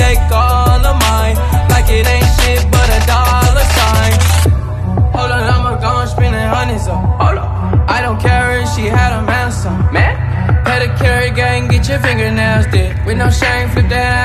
take all of mine, like it ain't shit but a dollar sign. Hold on, I'ma go and spend hundreds up. Hold on, I don't care if she had a man or something. Man, pedicure gang, get your fingernails did with no shame, flip that